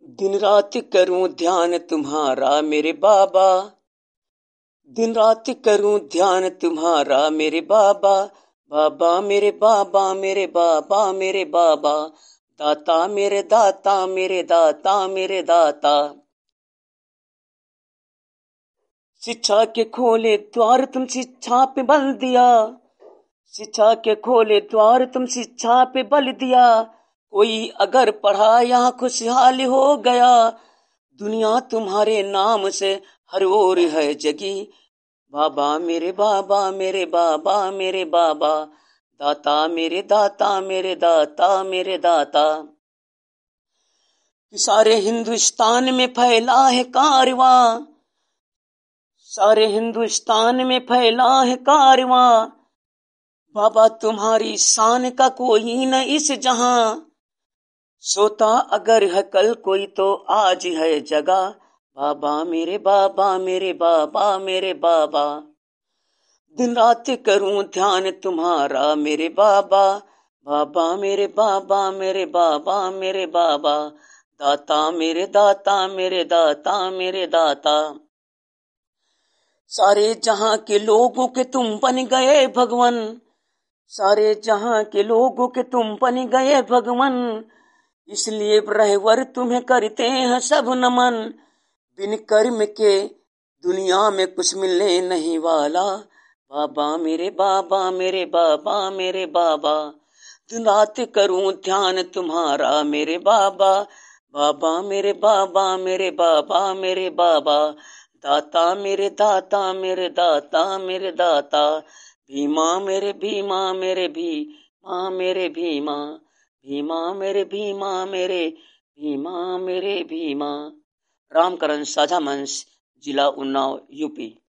दिन रात करूं ध्यान तुम्हारा मेरे बाबा, दिन रात करूं ध्यान तुम्हारा मेरे बाबा, बाबा मेरे बाबा मेरे बाबा मेरे बाबा, दाता मेरे दाता मेरे दाता मेरे दाता। शिक्षा के खोले द्वार तुम शिक्षा पे बल दिया, शिक्षा के खोले द्वार तुम शिक्षा पे बल दिया। कोई अगर पढ़ा यहाँ खुशहाल हो गया, दुनिया तुम्हारे नाम से हर ओर है जगी। बाबा मेरे बाबा मेरे बाबा मेरे बाबा, दाता मेरे दाता मेरे दाता मेरे दाता। सारे हिंदुस्तान में फैला है कारवां, सारे हिंदुस्तान में फैला है कारवां। बाबा तुम्हारी शान का कोई न इस जहां, सोता अगर है कल कोई तो आज है जगा। बाबा मेरे बाबा मेरे बाबा मेरे बाबा, दिन रात करूं ध्यान तुम्हारा मेरे बाबा, बाबा मेरे बाबा मेरे बाबा मेरे बाबा, दाता मेरे दाता मेरे दाता मेरे दाता। सारे जहां के लोगों के तुम बन गए भगवन, सारे जहां के लोगों के तुम बन गए भगवन, इसलिए रहवर तुम्हें करते हैं सब नमन। बिन कर्म के दुनिया में कुछ मिलने नहीं वाला। बाबा मेरे बाबा मेरे बाबा मेरे बाबा, दिन रात करूं ध्यान तुम्हारा मेरे बाबा, बाबा मेरे बाबा मेरे बाबा मेरे बाबा, दाता मेरे दाता मेरे दाता मेरे दाता। भीमा मेरे भीमा मेरे भीमा मेरे भीमा, भीमा मेरे भीमा मेरे भीमा मेरे भीमा। रामकरण साझा मंच, जिला उन्नाव, यूपी।